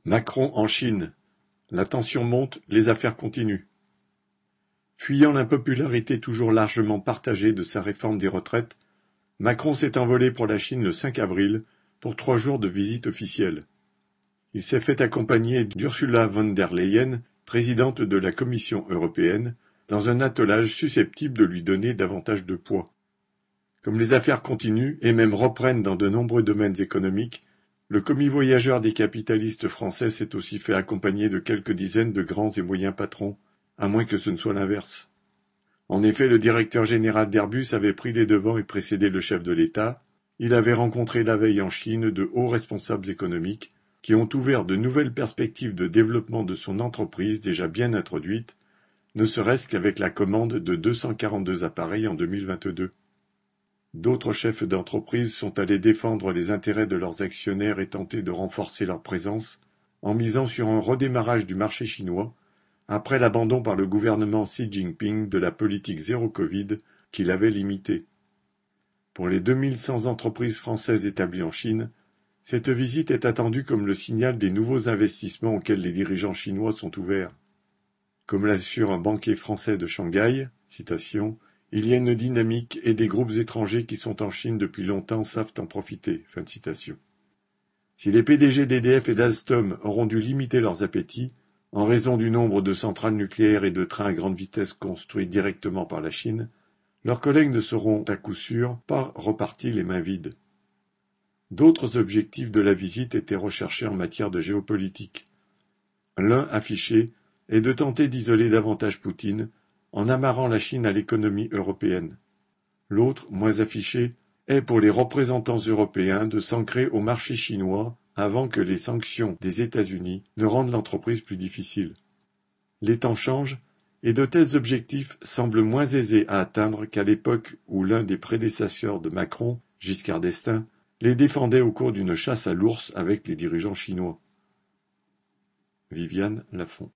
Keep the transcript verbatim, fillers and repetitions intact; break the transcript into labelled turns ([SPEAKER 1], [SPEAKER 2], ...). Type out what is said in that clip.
[SPEAKER 1] Macron en Chine. La tension monte, les affaires continuent. Fuyant l'impopularité toujours largement partagée de sa réforme des retraites, Macron s'est envolé pour la Chine le cinq avril pour trois jours de visite officielle. Il s'est fait accompagner d'Ursula von der Leyen, présidente de la Commission européenne, dans un attelage susceptible de lui donner davantage de poids. Comme les affaires continuent et même reprennent dans de nombreux domaines économiques, le commis voyageur des capitalistes français s'est aussi fait accompagner de quelques dizaines de grands et moyens patrons, à moins que ce ne soit l'inverse. En effet, le directeur général d'Airbus avait pris les devants et précédé le chef de l'État. Il avait rencontré la veille en Chine de hauts responsables économiques qui ont ouvert de nouvelles perspectives de développement de son entreprise déjà bien introduite, ne serait-ce qu'avec la commande de deux cent quarante-deux appareils en deux mille vingt-deux. D'autres chefs d'entreprise sont allés défendre les intérêts de leurs actionnaires et tenter de renforcer leur présence en misant sur un redémarrage du marché chinois après l'abandon par le gouvernement Xi Jinping de la politique zéro Covid qui l'avait limité. Pour les deux mille cent entreprises françaises établies en Chine, cette visite est attendue comme le signal des nouveaux investissements auxquels les dirigeants chinois sont ouverts. Comme l'assure un banquier français de Shanghai, citation, « Il y a une dynamique et des groupes étrangers qui sont en Chine depuis longtemps savent en profiter. » Fin de citation. Si les P D G d'E D F et d'Alstom auront dû limiter leurs appétits, en raison du nombre de centrales nucléaires et de trains à grande vitesse construits directement par la Chine, leurs collègues ne seront à coup sûr pas repartis les mains vides. D'autres objectifs de la visite étaient recherchés en matière de géopolitique. L'un affiché est de tenter d'isoler davantage Poutine en amarrant la Chine à l'économie européenne. L'autre, moins affiché, est pour les représentants européens de s'ancrer au marché chinois avant que les sanctions des États-Unis ne rendent l'entreprise plus difficile. Les temps changent et de tels objectifs semblent moins aisés à atteindre qu'à l'époque où l'un des prédécesseurs de Macron, Giscard d'Estaing, les défendait au cours d'une chasse à l'ours avec les dirigeants chinois. Viviane Lafont.